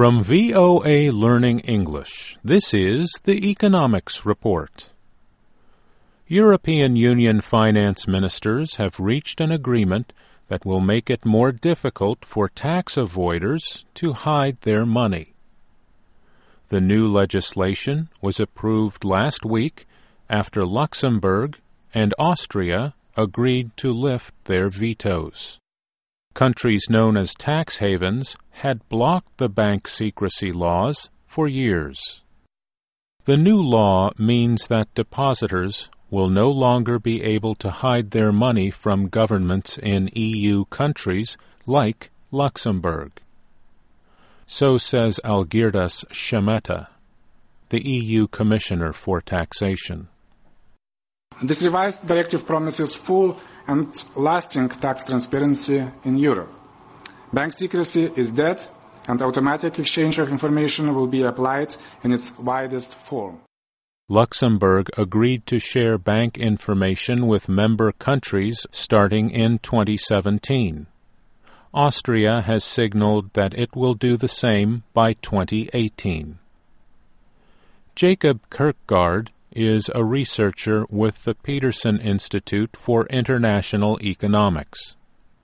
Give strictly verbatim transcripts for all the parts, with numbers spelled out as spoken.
From V O A Learning English, this is the Economics Report. European Union finance ministers have reached an agreement that will make it more difficult for tax avoiders to hide their money. The new legislation was approved last week after Luxembourg and Austria agreed to lift their vetoes. Countries known as tax havens had blocked the bank secrecy laws for years. The new law means that depositors will no longer be able to hide their money from governments in E U countries like Luxembourg. So says Algirdas Shemeta, the E U Commissioner for Taxation. This revised directive promises full and lasting tax transparency in Europe. Bank secrecy is dead, and automatic exchange of information will be applied in its widest form. Luxembourg agreed to share bank information with member countries starting in twenty seventeen. Austria has signaled that it will do the same by twenty eighteen. Jacob Kirkgaard is a researcher with the Peterson Institute for International Economics.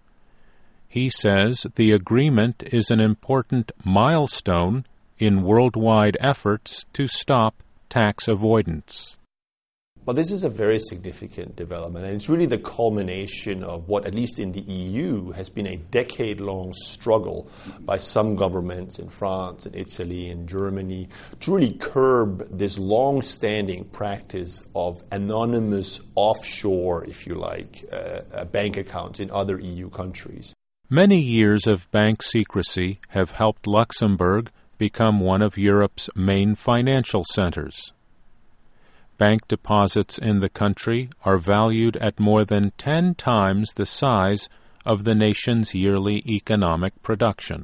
He says the agreement is an important milestone in worldwide efforts to stop tax avoidance. Well, this is a very significant development, and it's really the culmination of what, at least in the E U, has been a decade-long struggle by some governments in France and Italy and Germany to really curb this long-standing practice of anonymous offshore, if you like, uh, bank accounts in other E U countries. Many years of bank secrecy have helped Luxembourg become one of Europe's main financial centers. Bank deposits in the country are valued at more than ten times the size of the nation's yearly economic production.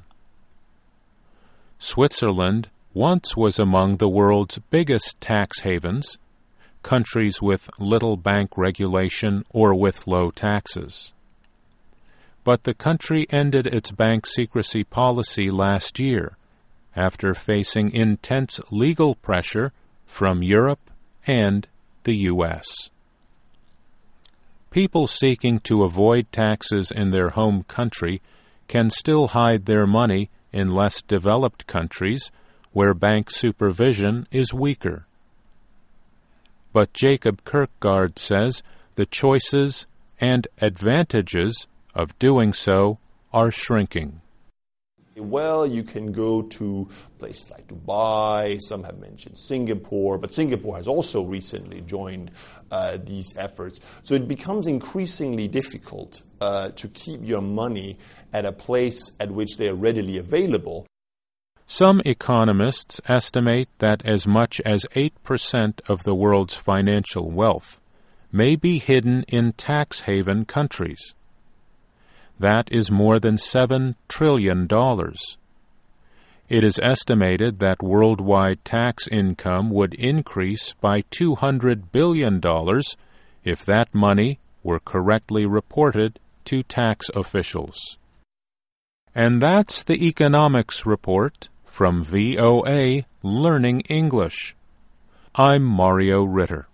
Switzerland once was among the world's biggest tax havens, countries with little bank regulation or with low taxes. But the country ended its bank secrecy policy last year after facing intense legal pressure from Europe and the U S People seeking to avoid taxes in their home country can still hide their money in less developed countries where bank supervision is weaker. But Jacob Kirkgaard says the choices and advantages of doing so are shrinking. Well, you can go to places like Dubai, some have mentioned Singapore, but Singapore has also recently joined uh, these efforts. So it becomes increasingly difficult uh, to keep your money at a place at which they are readily available. Some economists estimate that as much as eight percent of the world's financial wealth may be hidden in tax haven countries. That is more than seven trillion dollars. It is estimated that worldwide tax income would increase by two hundred billion dollars if that money were correctly reported to tax officials. And that's the Economics Report from V O A Learning English. I'm Mario Ritter.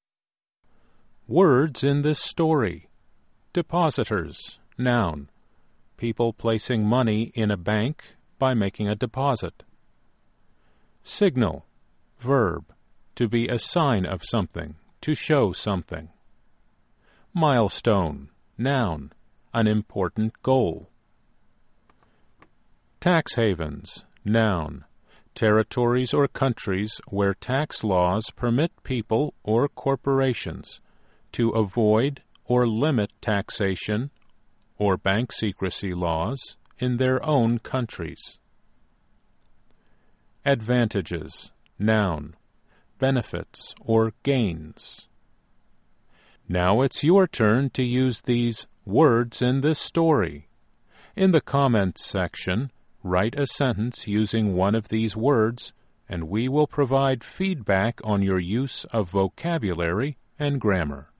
Words in this story. Depositors. Noun. People placing money in a bank by making a deposit. Signal. Verb. To be a sign of something, to show something. Milestone. Noun. An important goal. Tax havens. Noun. Territories or countries where tax laws permit people or corporations to avoid or limit taxation or bank secrecy laws in their own countries. Advantages. Noun. Benefits or gains. Now it's your turn to use these words in this story. In the comments section, write a sentence using one of these words, and we will provide feedback on your use of vocabulary and grammar.